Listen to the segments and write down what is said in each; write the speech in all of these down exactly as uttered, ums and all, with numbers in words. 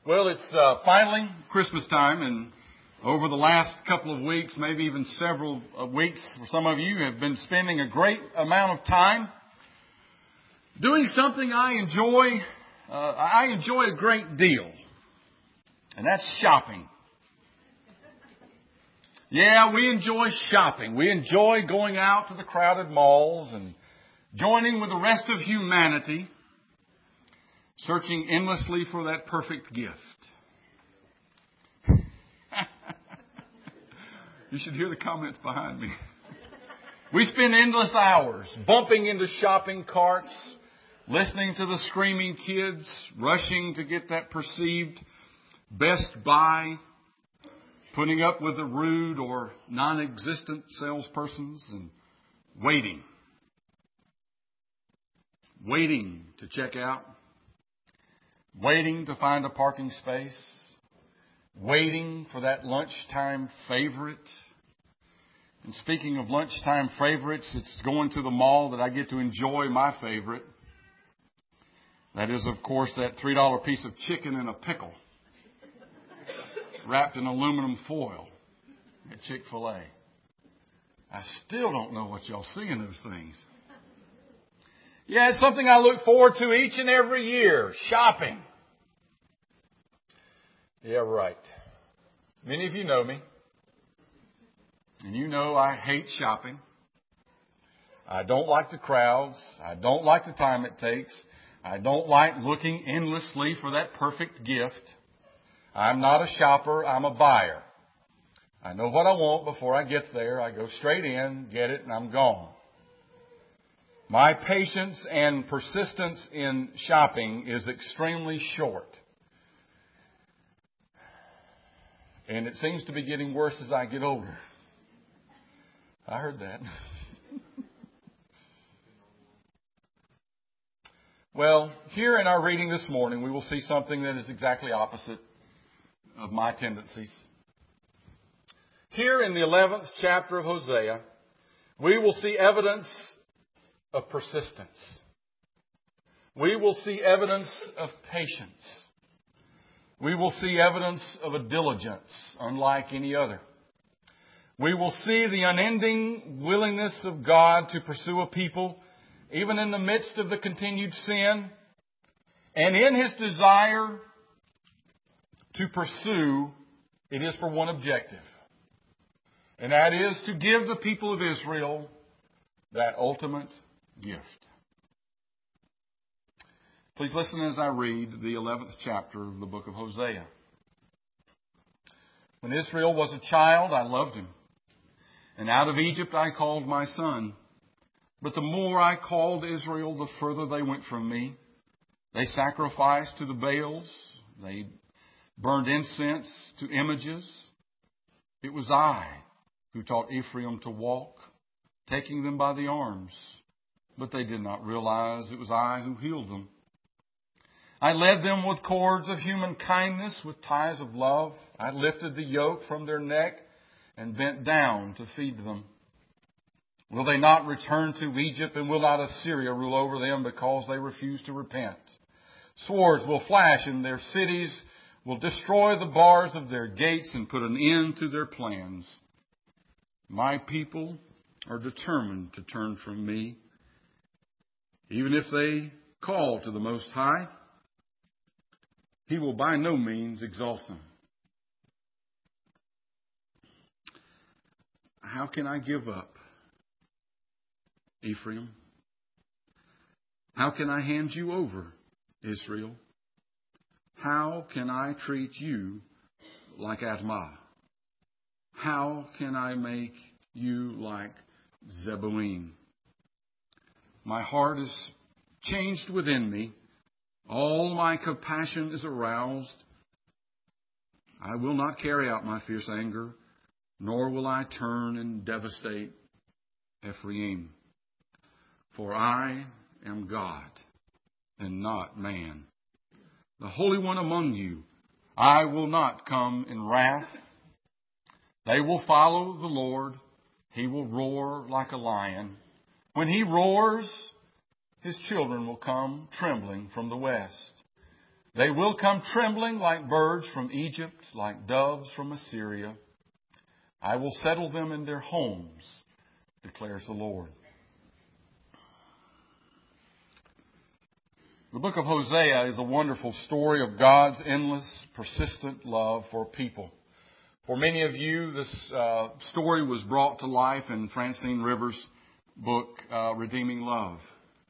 Well, it's uh, finally Christmas time, and over the last couple of weeks, maybe even several uh, weeks, for some of you have been spending a great amount of time doing something I enjoy. Uh, I enjoy a great deal, and that's shopping. Yeah, we enjoy shopping. We enjoy going out to the crowded malls and joining with the rest of humanity, searching endlessly for that perfect gift. You should hear the comments behind me. We spend endless hours bumping into shopping carts, listening to the screaming kids, rushing to get that perceived best buy, putting up with the rude or non-existent salespersons, and waiting. Waiting to check out. Waiting to find a parking space. Waiting for that lunchtime favorite. And speaking of lunchtime favorites, it's going to the mall that I get to enjoy my favorite. That is, of course, that three dollar piece of chicken in a pickle wrapped in aluminum foil at Chick-fil-A. I still don't know what y'all see in those things. Yeah, it's something I look forward to each and every year, shopping. Yeah, right. Many of you know me. And you know I hate shopping. I don't like the crowds. I don't like the time it takes. I don't like looking endlessly for that perfect gift. I'm not a shopper. I'm a buyer. I know what I want before I get there. I go straight in, get it, and I'm gone. My patience and persistence in shopping is extremely short. And it seems to be getting worse as I get older. I heard that. Well, here in our reading this morning, we will see something that is exactly opposite of my tendencies. Here in the eleventh chapter of Hosea, we will see evidence of persistence. We will see evidence of patience. We will see evidence of a diligence unlike any other. We will see the unending willingness of God to pursue a people even in the midst of the continued sin, and in His desire to pursue, it is for one objective, and that is to give the people of Israel that ultimate gift. Please listen as I read the eleventh chapter of the book of Hosea. When Israel was a child, I loved him, and out of Egypt I called my son. But the more I called Israel, the further they went from me. They sacrificed to the Baals. They burned incense to images. It was I who taught Ephraim to walk, taking them by the arms. But they did not realize it was I who healed them. I led them with cords of human kindness, with ties of love. I lifted the yoke from their neck and bent down to feed them. Will they not return to Egypt, and will not Assyria rule over them because they refuse to repent? Swords will flash in their cities, will destroy the bars of their gates and put an end to their plans. My people are determined to turn from me. Even if they call to the Most High, He will by no means exalt them. How can I give up, Ephraim? How can I hand you over, Israel? How can I treat you like Admah? How can I make you like Zeboim? My heart is changed within me. All my compassion is aroused. I will not carry out my fierce anger, nor will I turn and devastate Ephraim. For I am God and not man, the Holy One among you. I will not come in wrath. They will follow the Lord. He will roar like a lion. When He roars, His children will come trembling from the west. They will come trembling like birds from Egypt, like doves from Assyria. I will settle them in their homes, declares the Lord. The book of Hosea is a wonderful story of God's endless, persistent love for people. For many of you, this uh, story was brought to life in Francine Rivers' book, uh, Redeeming Love.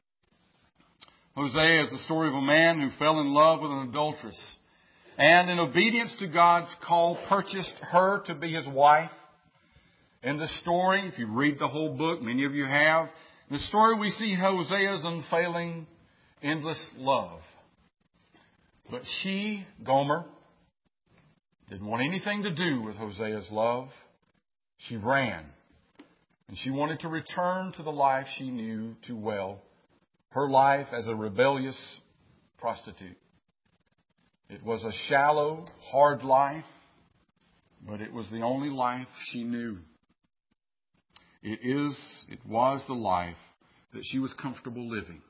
Hosea is the story of a man who fell in love with an adulteress and, in obedience to God's call, purchased her to be his wife. In the story, if you read the whole book, many of you have, in the story we see Hosea's unfailing, endless love. But she, Gomer, didn't want anything to do with Hosea's love. She ran, and she wanted to return to the life she knew too well, her life as a rebellious prostitute. It was a shallow, hard life, but it was the only life she knew. It is, it was the life that she was comfortable living.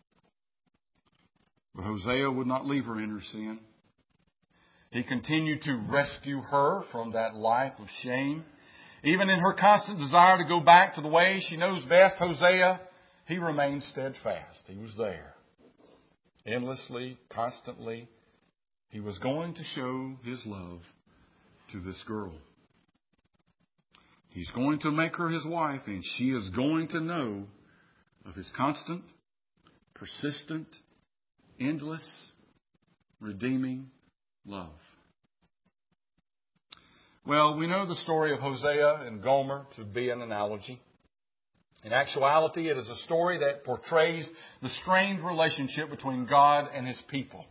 But Hosea would not leave her in her sin. He continued to rescue her from that life of shame. Even in her constant desire to go back to the way she knows best, Hosea, he remained steadfast. He was there. Endlessly, constantly, he was going to show his love to this girl. He's going to make her his wife, and she is going to know of his constant, persistent, endless, redeeming love. Well, we know the story of Hosea and Gomer to be an analogy. In actuality, it is a story that portrays the strained relationship between God and his people.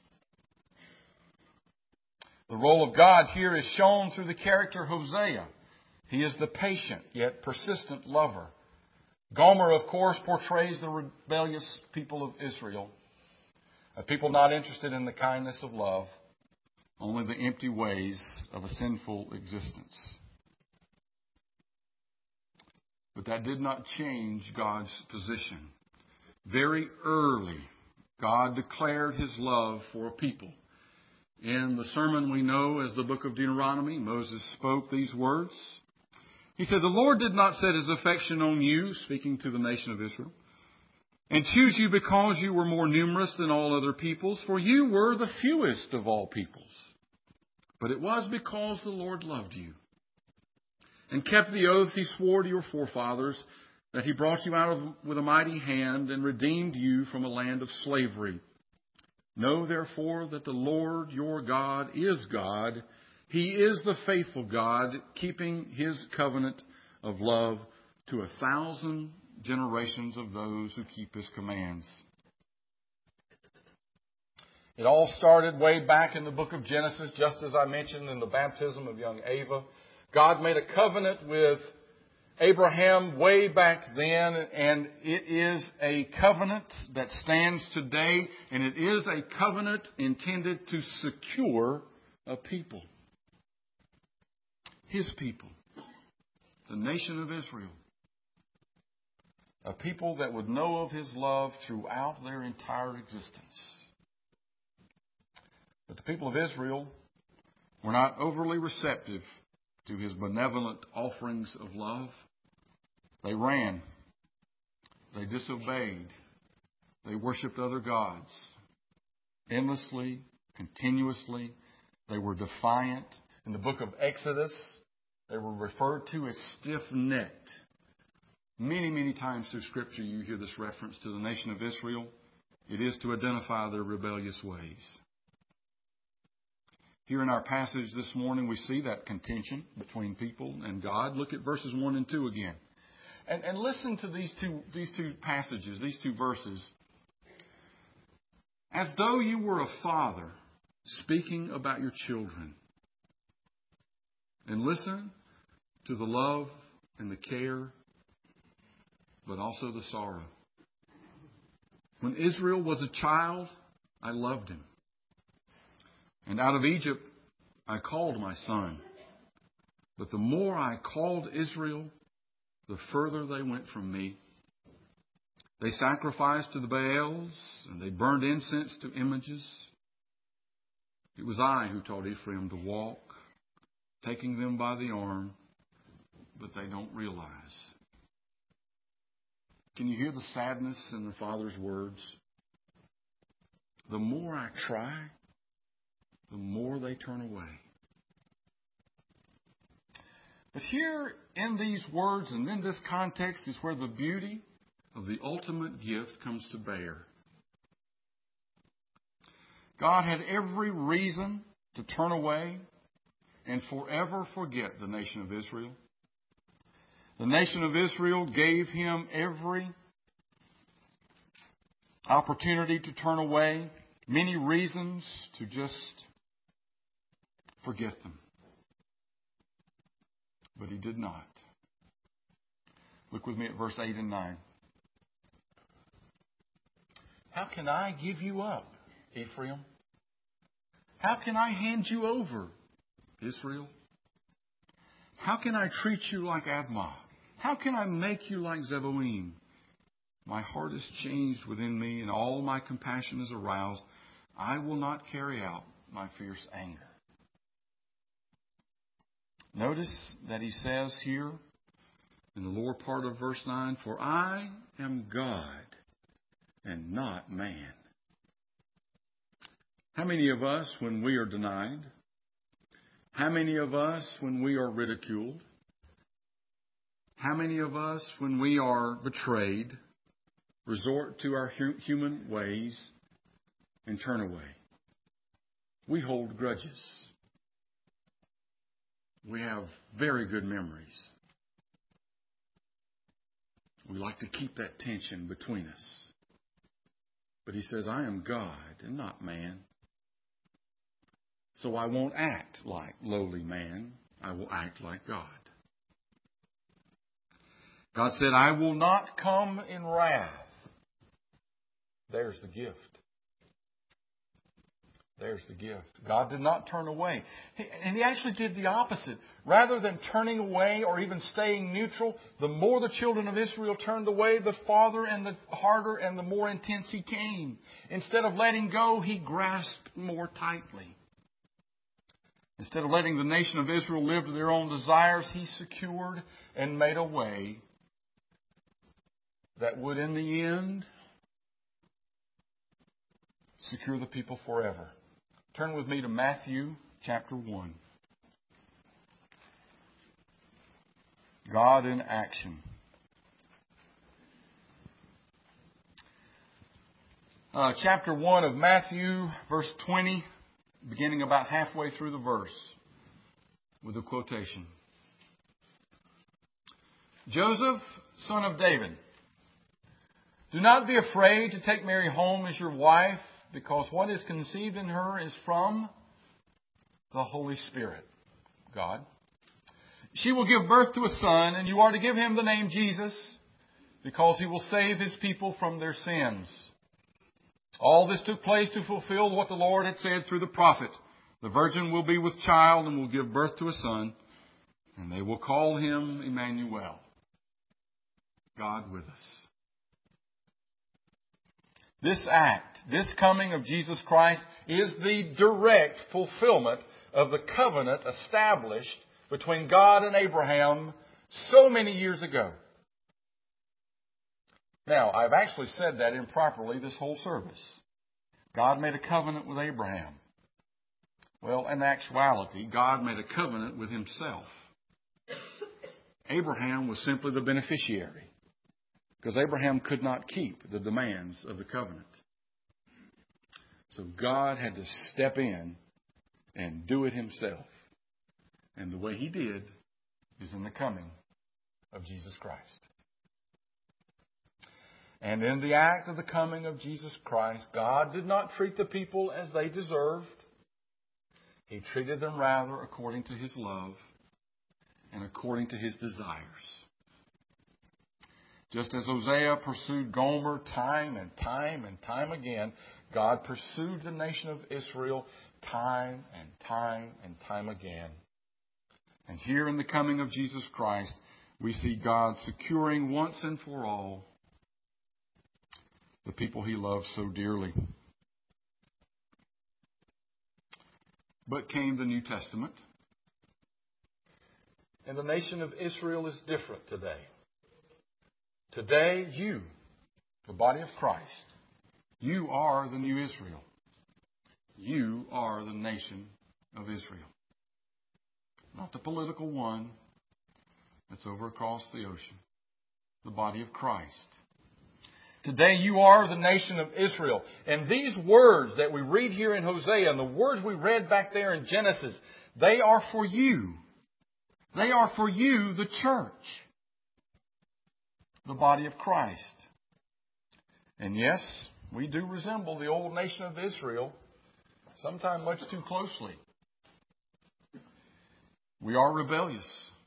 The role of God here is shown through the character of Hosea. He is the patient yet persistent lover. Gomer, of course, portrays the rebellious people of Israel. A people not interested in the kindness of love, only the empty ways of a sinful existence. But that did not change God's position. Very early, God declared his love for a people. In the sermon we know as the book of Deuteronomy, Moses spoke these words. He said, "The Lord did not set his affection on you," speaking to the nation of Israel, "and choose you because you were more numerous than all other peoples, for you were the fewest of all peoples. But it was because the Lord loved you and kept the oath he swore to your forefathers, that he brought you out of, with a mighty hand and redeemed you from a land of slavery. Know therefore that the Lord your God is God. He is the faithful God, keeping his covenant of love to a thousand generations of those who keep his commands." It all started way back in the book of Genesis, just as I mentioned in the baptism of young Ava. God made a covenant with Abraham way back then, and it is a covenant that stands today, and it is a covenant intended to secure a people. His people, the nation of Israel. A people that would know of his love throughout their entire existence. But the people of Israel were not overly receptive to his benevolent offerings of love. They ran. They disobeyed. They worshiped other gods. Endlessly, continuously, they were defiant. In the book of Exodus, they were referred to as stiff-necked. Many, many times through Scripture you hear this reference to the nation of Israel. It is to identify their rebellious ways. Here in our passage this morning, we see that contention between people and God. Look at verses one and two again. And, and listen to these two, these two passages, these two verses. As though you were a father speaking about your children. And listen to the love and the care, but also the sorrow. When Israel was a child, I loved him. And out of Egypt I called my son. But the more I called Israel, the further they went from me. They sacrificed to the Baals, and they burned incense to images. It was I who taught Ephraim to walk, taking them by the arm, but they don't realize. Can you hear the sadness in the Father's words? The more I try, the more they turn away. But here in these words and in this context is where the beauty of the ultimate gift comes to bear. God had every reason to turn away and forever forget the nation of Israel. The nation of Israel gave him every opportunity to turn away, many reasons to just forget them. But he did not. Look with me at verse eight and nine. How can I give you up, Ephraim? How can I hand you over, Israel? How can I treat you like Admah? How can I make you like Zeboim? My heart is changed within me, and all my compassion is aroused. I will not carry out my fierce anger. Notice that he says here in the lower part of verse nine, for I am God and not man. How many of us, when we are denied? How many of us, when we are ridiculed? How many of us, when we are betrayed, resort to our hu- human ways and turn away? We hold grudges. We have very good memories. We like to keep that tension between us. But he says, I am God and not man. So I won't act like lowly man. I will act like God. God said, I will not come in wrath. There's the gift. There's the gift. God did not turn away. And he actually did the opposite. Rather than turning away or even staying neutral, the more the children of Israel turned away, the farther and the harder and the more intense he came. Instead of letting go, he grasped more tightly. Instead of letting the nation of Israel live to their own desires, he secured and made a way that would, in the end, secure the people forever. Turn with me to Matthew chapter one. God in action. Uh, chapter one of Matthew, verse twenty, beginning about halfway through the verse, with a quotation. Joseph, son of David, do not be afraid to take Mary home as your wife, because what is conceived in her is from the Holy Spirit, God. She will give birth to a son, and you are to give him the name Jesus, because he will save his people from their sins. All this took place to fulfill what the Lord had said through the prophet. The virgin will be with child and will give birth to a son, and they will call him Emmanuel, God with us. This act, this coming of Jesus Christ, is the direct fulfillment of the covenant established between God and Abraham so many years ago. Now, I've actually said that improperly this whole service. God made a covenant with Abraham. Well, in actuality, God made a covenant with himself. Abraham was simply the beneficiary, because Abraham could not keep the demands of the covenant. So God had to step in and do it himself. And the way he did is in the coming of Jesus Christ. And in the act of the coming of Jesus Christ, God did not treat the people as they deserved. He treated them rather according to his love and according to his desires. Just as Hosea pursued Gomer time and time and time again, God pursued the nation of Israel time and time and time again. And here in the coming of Jesus Christ, we see God securing once and for all the people he loves so dearly. But came the New Testament. And the nation of Israel is different today. Today, you, the body of Christ, you are the new Israel. You are the nation of Israel. Not the political one that's over across the ocean. The body of Christ. Today you are the nation of Israel. And these words that we read here in Hosea and the words we read back there in Genesis, they are for you. They are for you, the church. The body of Christ. And yes, we do resemble the old nation of Israel, sometimes much too closely. We are rebellious.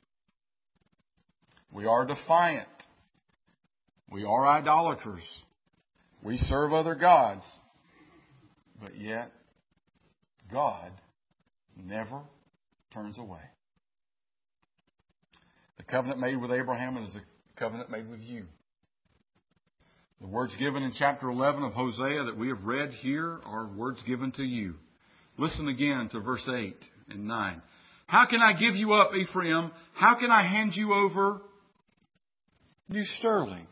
We are defiant. We are idolaters. We serve other gods. But yet, God never turns away. The covenant made with Abraham is the covenant made with you. The words given in chapter eleven of Hosea that we have read here are words given to you. Listen again to verse eight and nine. How can I give you up, Ephraim? How can I hand you over, you sterling?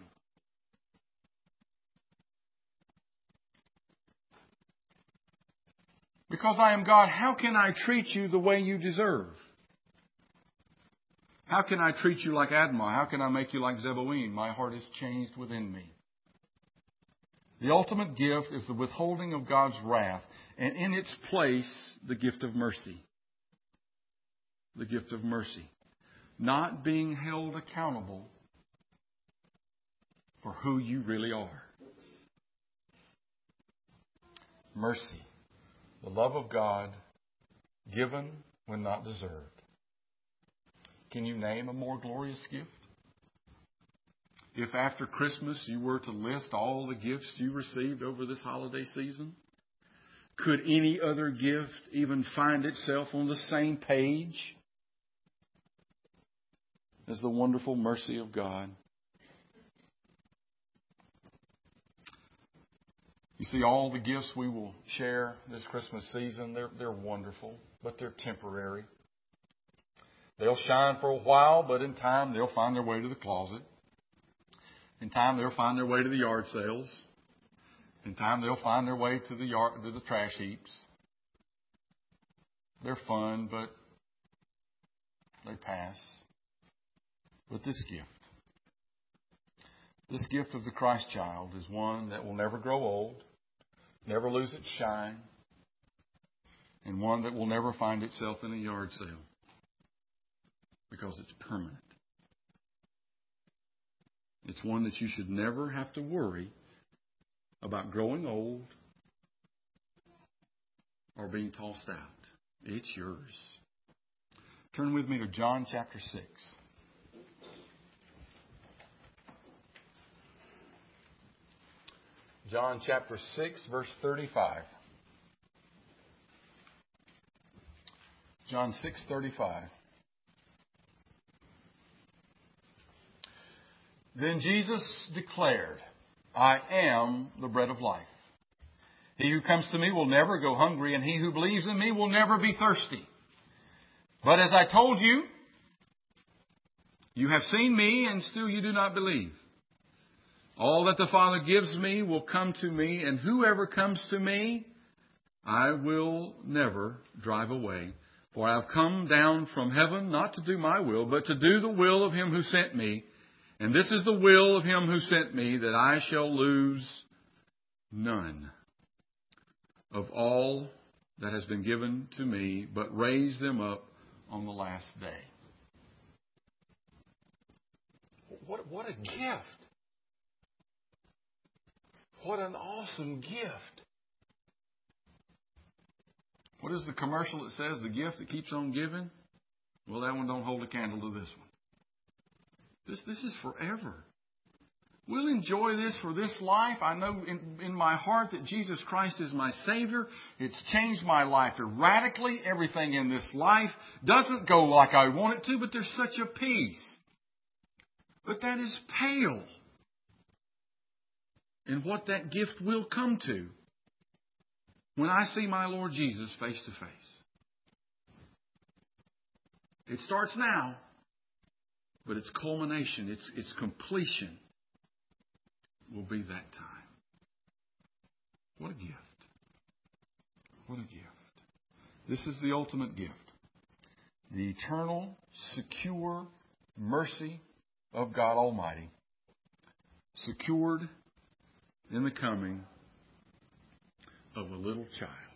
Because I am God, how can I treat you the way you deserve? How can I treat you like Admah? How can I make you like Zeboim? My heart is changed within me. The ultimate gift is the withholding of God's wrath, and in its place, the gift of mercy. The gift of mercy. Not being held accountable for who you really are. Mercy. The love of God given when not deserved. Can you name a more glorious gift? If after Christmas you were to list all the gifts you received over this holiday season, could any other gift even find itself on the same page as the wonderful mercy of God? You see, all the gifts we will share this Christmas season, they're, they're wonderful, but they're temporary. They'll shine for a while, but in time they'll find their way to the closet. In time they'll find their way to the yard sales. In time they'll find their way to the yard, to the trash heaps. They're fun, but they pass. But this gift, this gift of the Christ child is one that will never grow old, never lose its shine, and one that will never find itself in a yard sale because it's permanent. It's one that you should never have to worry about growing old or being tossed out. It's yours. Turn with me to John chapter six. John chapter six, verse thirty-five. John six thirty-five. Then Jesus declared, I am the bread of life. He who comes to me will never go hungry, and he who believes in me will never be thirsty. But as I told you, you have seen me, and still you do not believe. All that the Father gives me will come to me, and whoever comes to me, I will never drive away. For I have come down from heaven not to do my will, but to do the will of him who sent me. And this is the will of him who sent me, that I shall lose none of all that has been given to me, but raise them up on the last day. What, what a gift. What an awesome gift. What is the commercial that says the gift that keeps on giving? Well, that one don't hold a candle to this one. This, this is forever. We'll enjoy this for this life. I know in, in my heart that Jesus Christ is my Savior. It's changed my life radically. Everything in this life doesn't go like I want it to, but there's such a peace. But that is pale in what that gift will come to when I see my Lord Jesus face to face. It starts now, but its culmination, its, its completion will be that time. What a gift. What a gift. This is the ultimate gift. The eternal, secure mercy of God Almighty, secured in the coming of a little child.